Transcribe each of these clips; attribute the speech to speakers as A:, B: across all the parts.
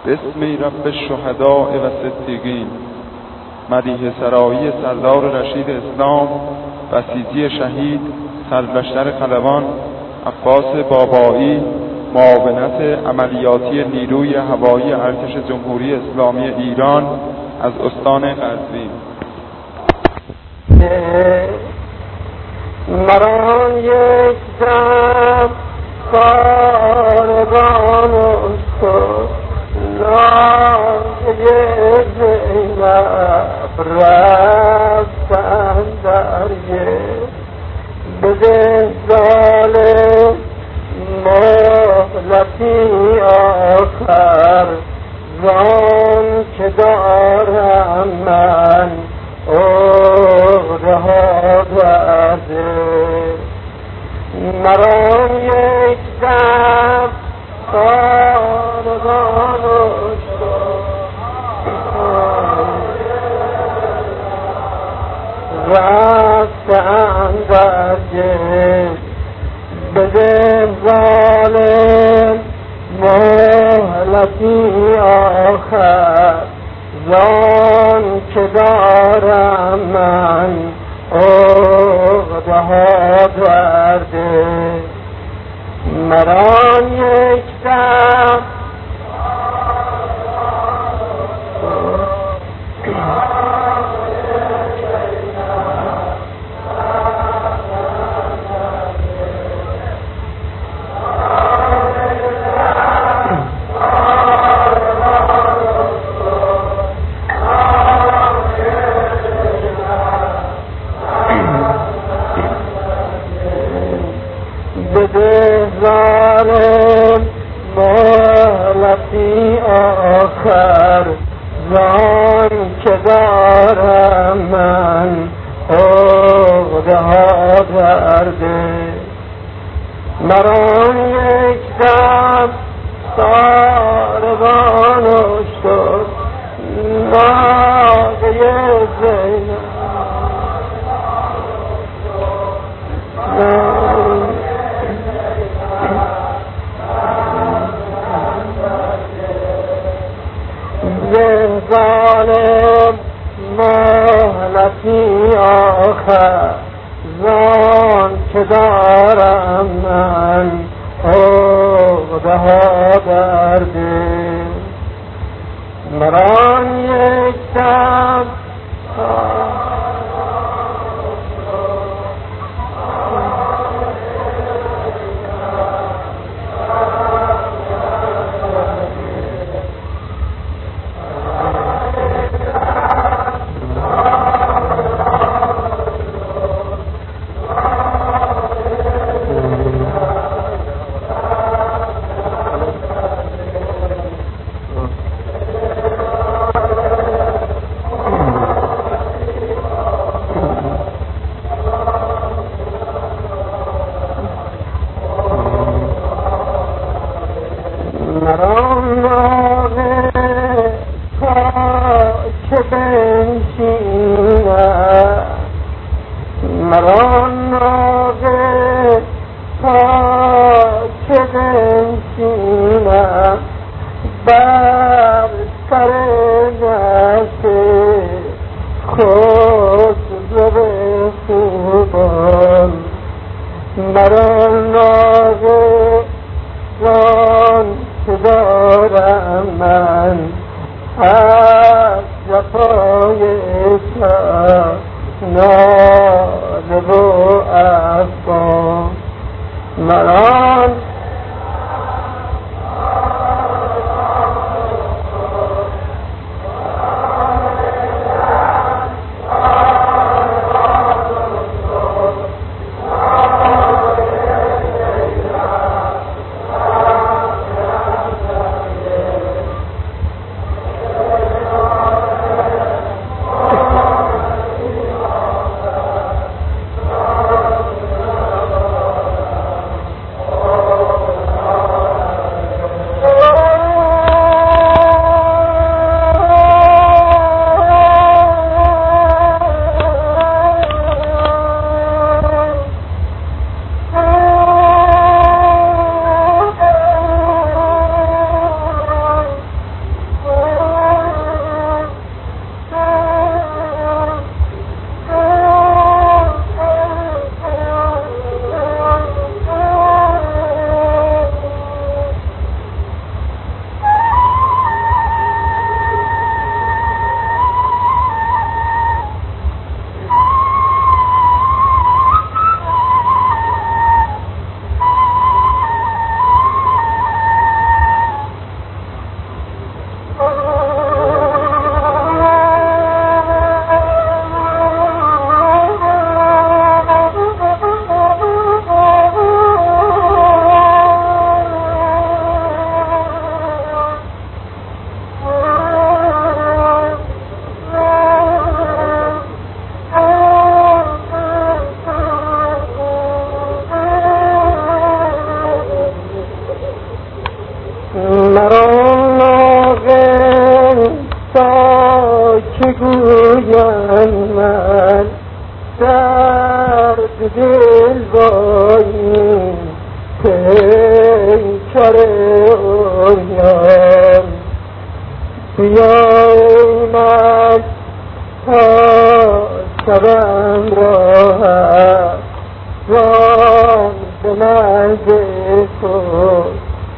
A: بسم رب الشهداء و صدیقین. مدیح سرایی سردار رشید اسلام، بسیجی شهید، سرلشکر خلبان عباس بابایی، معاونت عملیاتی نیروی هوایی ارتش جمهوری اسلامی ایران از استان قزوین.
B: مرا یک دم کاروان شد، ناگه زینب رفتن درگه، بده ظالم مهلتی آخر، زان که دارم من عقده ها درده. مرا یک دم کاروان شد، رفتن درگه، بده ظالم مهلتی آخر، زان که دارم من عقده ها درده. مرا یک دم بده ظالم مهلتی آخر، زان که دارم من عقده ها درده. مرا یک دم کاروان شد، ناگه زینب ظالم مهلتی آخر، زان که دارم من عقده ها درده. مرا یک دم مرا ناگه تا که بنشینم بر سر دست خود زبه خوبان. مرا ناگه زان که دارم من از جفای تو ناله و افغان. مرا دل بایی پیکر اوریان بیایمد تا شبم راحت وان به مرگ خود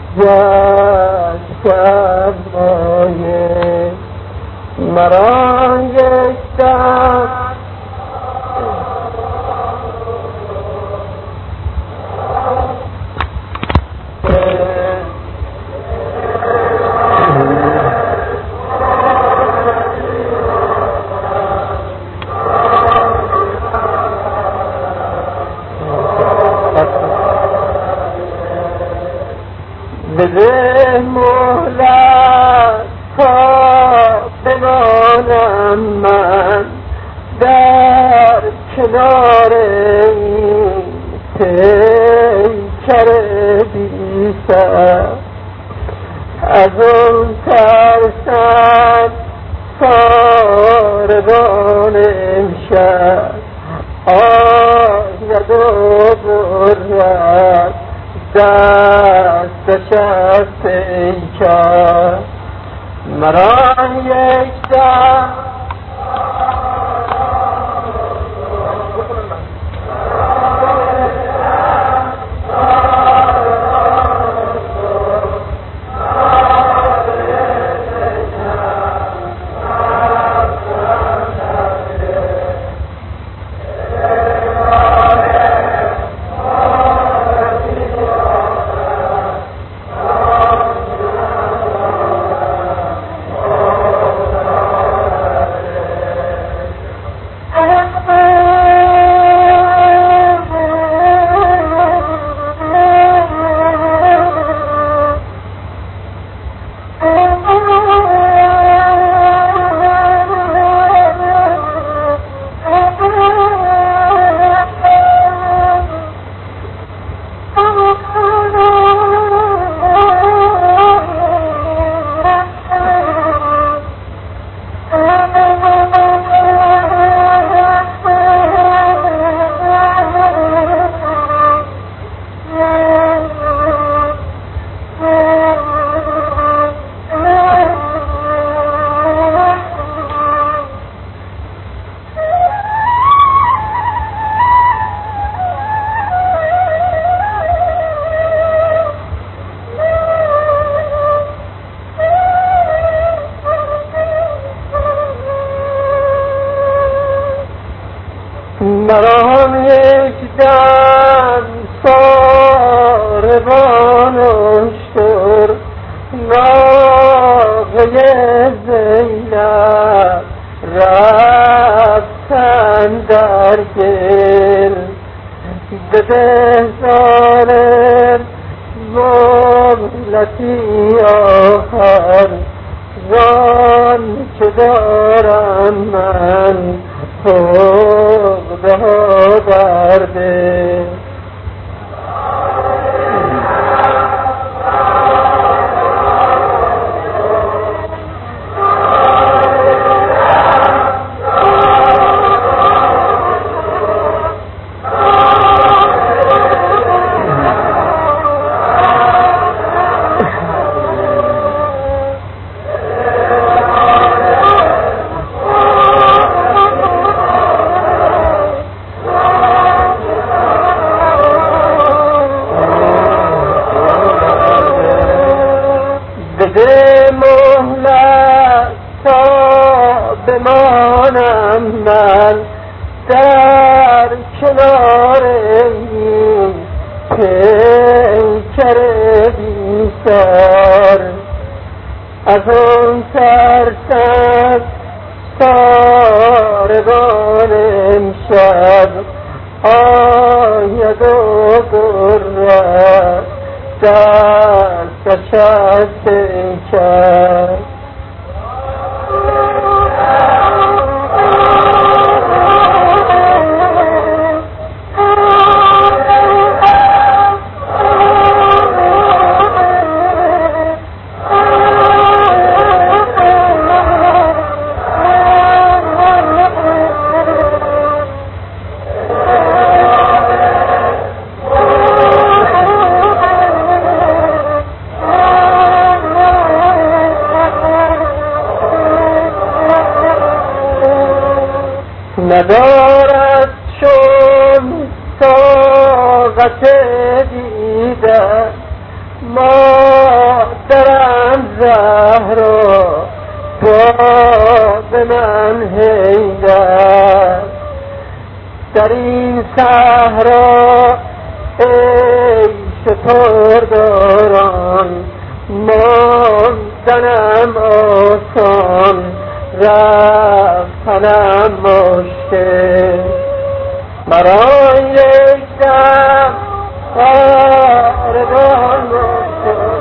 B: گشتم مایه مرا یک دم بده مهلت تا بمانم من در کنار این پیکر بی سر از اون ترسم ساربان امشب آید و برد دست پیکر مرا یک دم مرا یک دم ساربان اشتر ناغه زینب رفتن در گل بده ظالم مهلتی آخر زان که دارم من خود درده بده مهلت تا بمانم من در کنار این پیکر بی سر از اون ترسم ساربان امشب آید و برد دستش از پیکر ندارد چون طاقت دیدن مادرم زهرا باد من حیدر در این صحرا ای سپرداران ماندنم آسان رفتنم مشکل مرا یک دم کاردان مشکل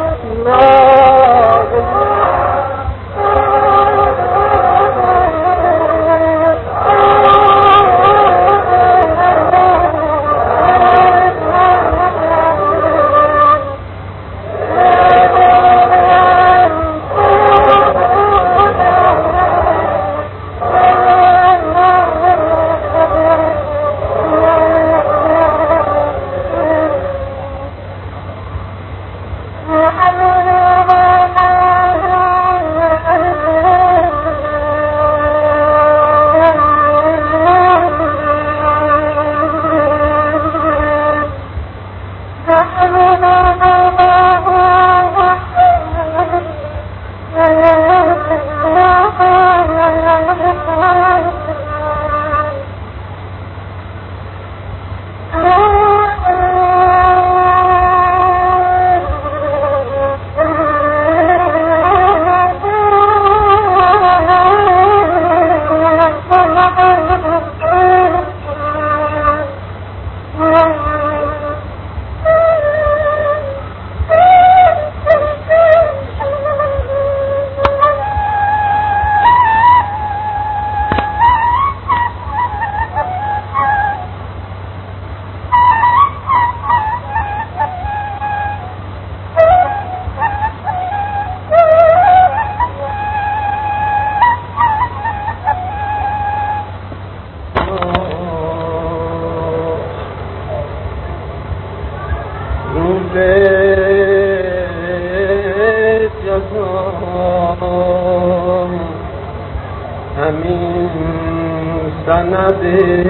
C: همین سند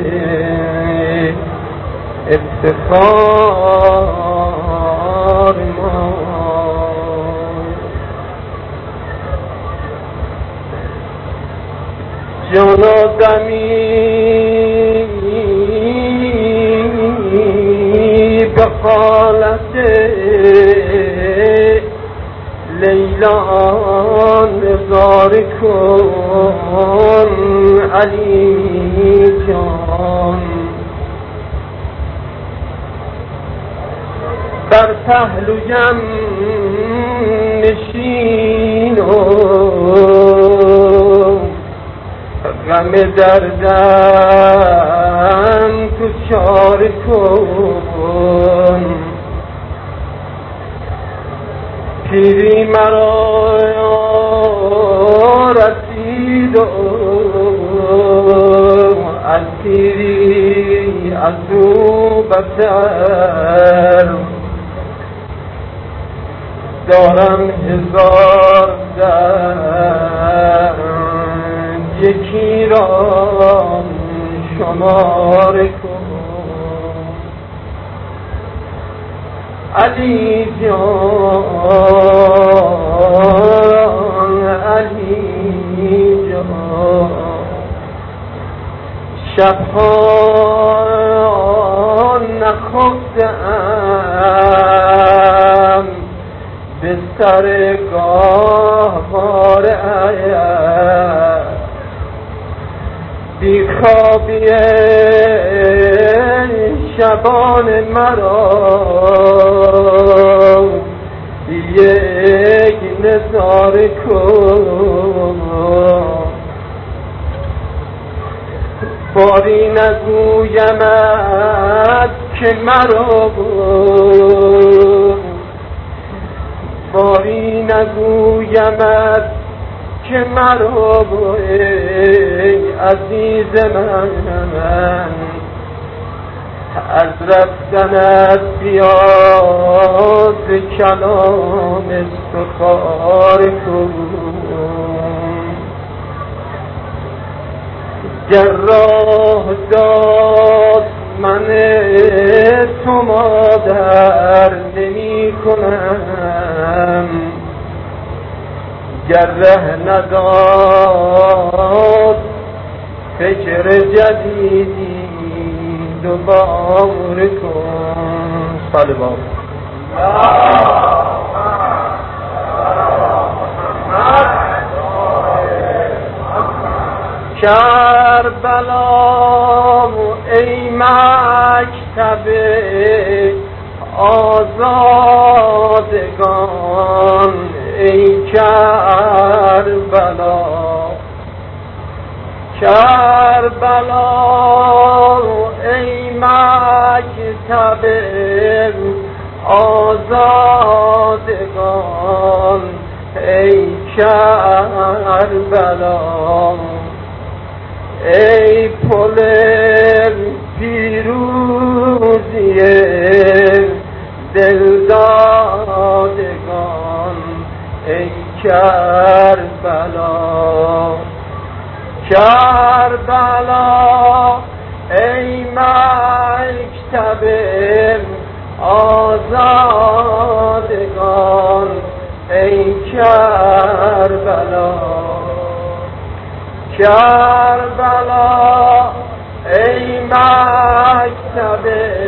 C: افتخار ما جان آدمی به حالت لیلا نظاره کن علی جان بر پهلویم نشین و غم دردم تو چاره کن پیری مرا رسید و از پیری از او بتر دارم هزار درد یکی را شماره کن علی جان علی جان شبها نخفتم به سر گاهواره بیخوابی شبان مرا یک نظاره کن باری نگویمت که مرا باری نگویمت که مرا ای عزیز من از رفتنت بیاد کلام استخار کن گر راه داد من تو مادر نمی کنم، گر ره نداد فکر جدیدی دوباره کن. صلوات کربلا ای مکتب آزادگان، ای کربلا کربلا ای مکتب آزادگان، ای کربلا ای پل پیروزی دلدادگان، ای کربلا کربلا ای مکتب آزادگان، ای کربلا کربلا ای مکتب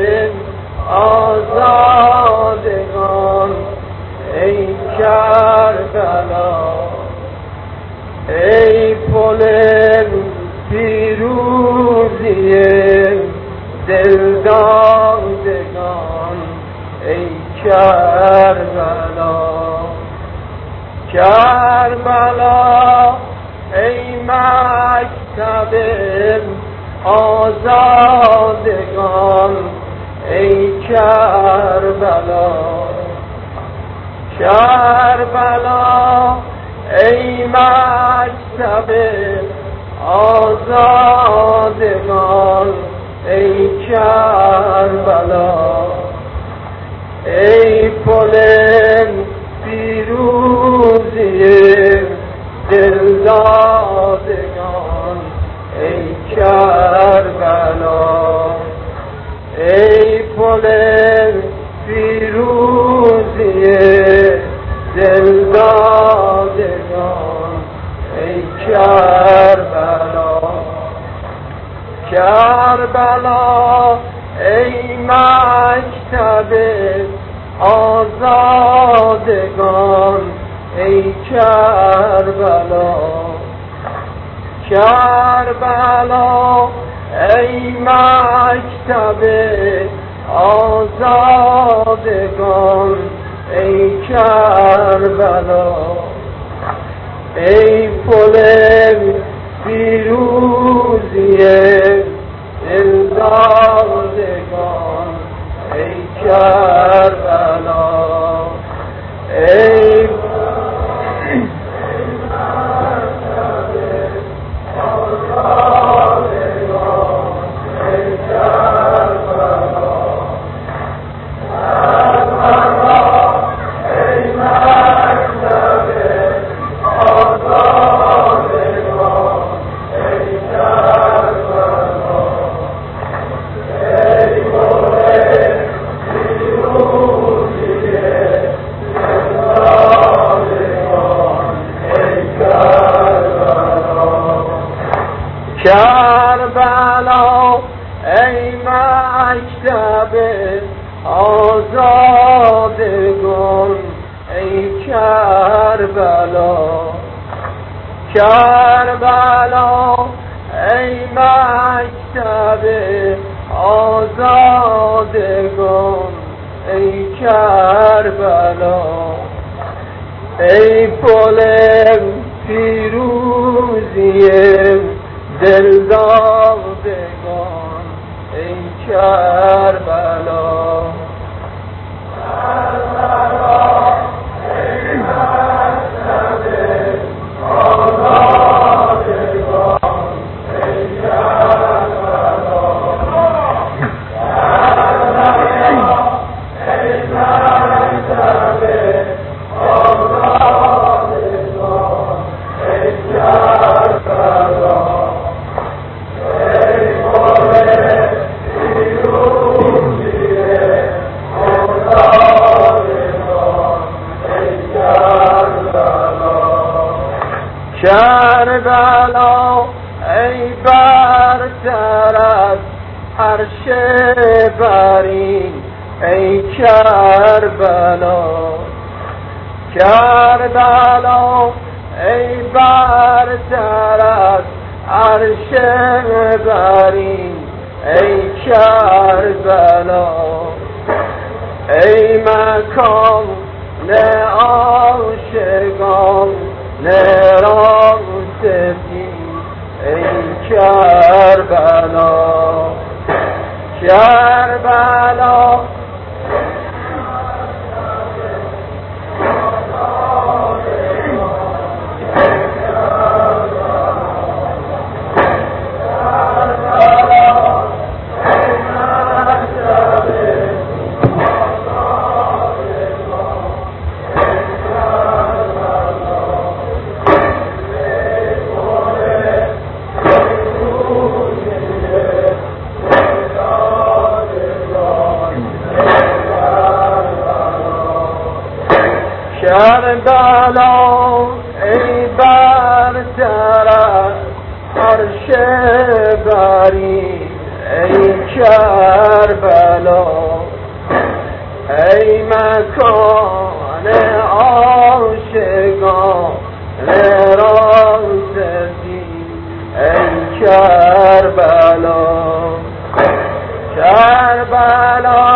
C: آزادگان، ای کربلا ای پل پیروزی دلدادگان، ای کربلا کربلا ای مکتب آزادگان، ای کربلا کربلا ای مکتب آزادگان، ای کربلا ای پل پیروزی دلدادگان، ای کربلا ای پل پیروزی دلدادگان، ای کربلا کربلا ای مکتب آزادگان، ای کربلا کربلا ای مکتب آزادگان، ای کربلا ای پل پیروزی دلدادگان، ای کربلا ای کربلا ای مکتب آزادگان، ای کربلا کربلا ای مکتب آزادگان، ای کربلا ای پل پیروزی دلدادگان، ای کربلا عرش برین ای کربلا کربلا ای برتر از عرش برین ای کربلا ای مکان عاشقان راه سفید ای کربلا کربلا کربلا ای برتر از عرش برین ای کربلا ای مکان عاشقان راه سفید ای کربلا کربلا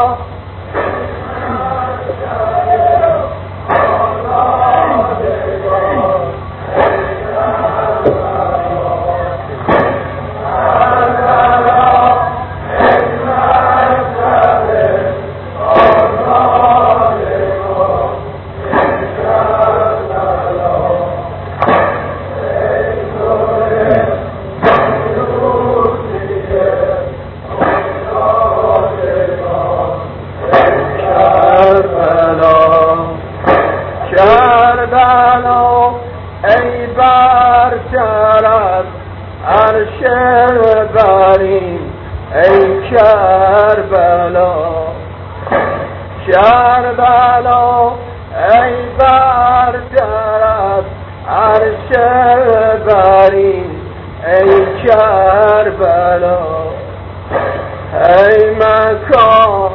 C: کربلا ای برتر از عرش برین ای کربلا کربلا ای برتر از عرش برین ای کربلا ای مکان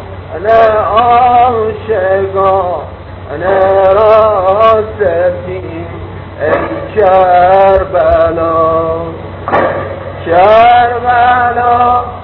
C: عاشقان راه سفید ای کربلا کربلا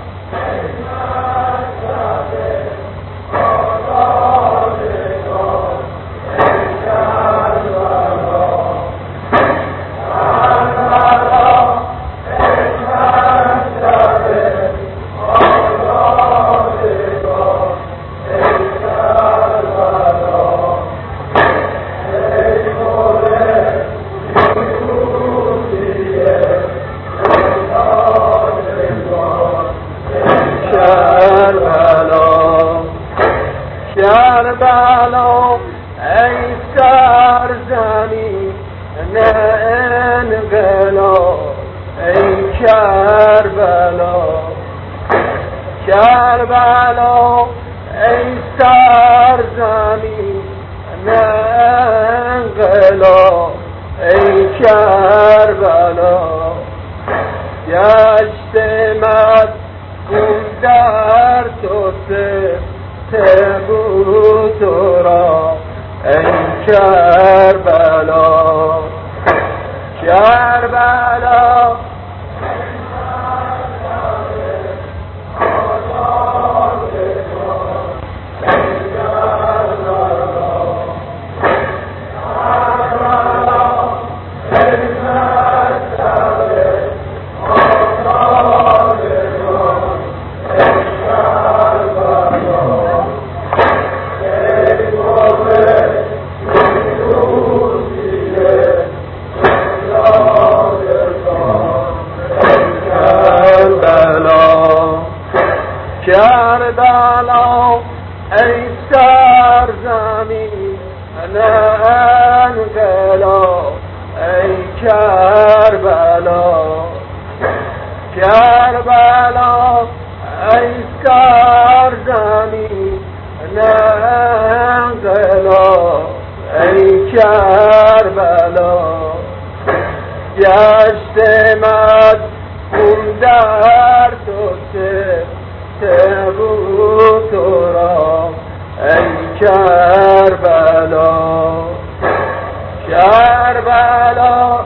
C: کربلا ای سرزمین انقلاب ای کربلا کربلا ای سرزمین انقلاب ای کربلا گشت مدفون در تو بود را ای کربلا کربلا کربلا ای سرزمین انقلاب ای کربلا کربلا ای سرزمین انقلاب ای کربلا گشت مدفون در تو چه بود تو را ای کربلا کربلا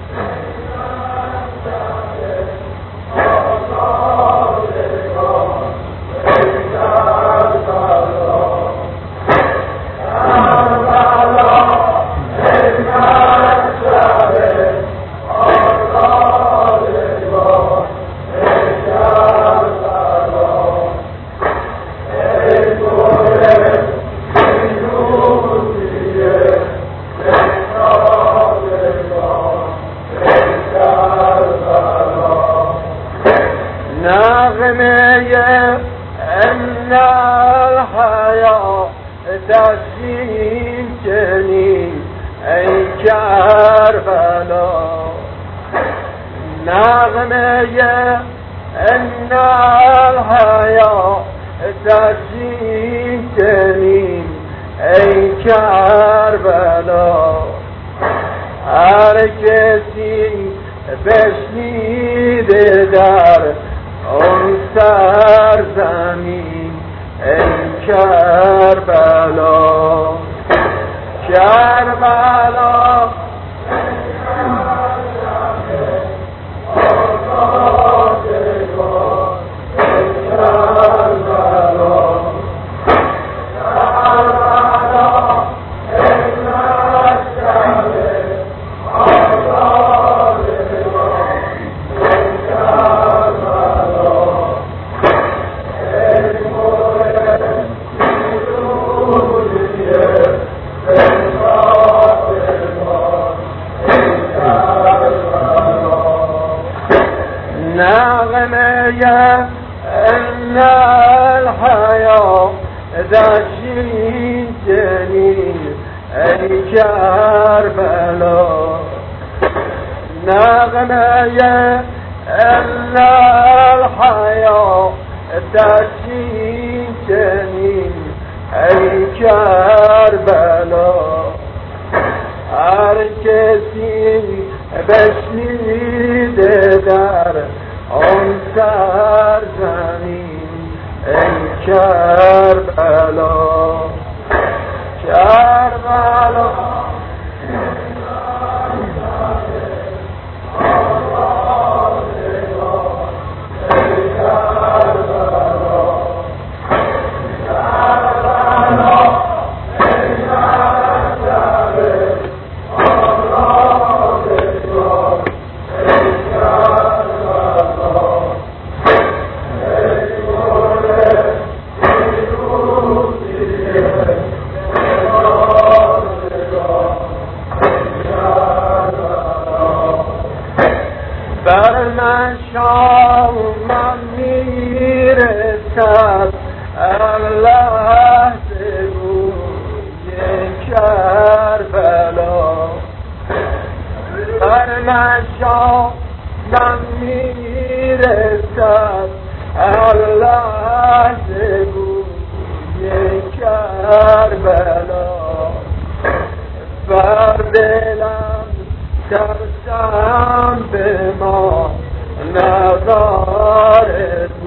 C: ان الحياة تسلیم چنین ای کربلا نغمه ان الحیاة تسلیم چنین ای کربلا هر کسی بشنیده در اون سرزمین ای کربلا کربلا نغمه ان الحياة تسلیم چنین ای کربلا نغمه ان الحياة تسلیم چنین ای کربلا هر کسی بشنیده در آن سرزمین ای کربلا کربلا بر من شام میرسد الله بگوی کربلا بر من شام میرسد الله بگوی کربلا بر دلم ترسم به ما نظر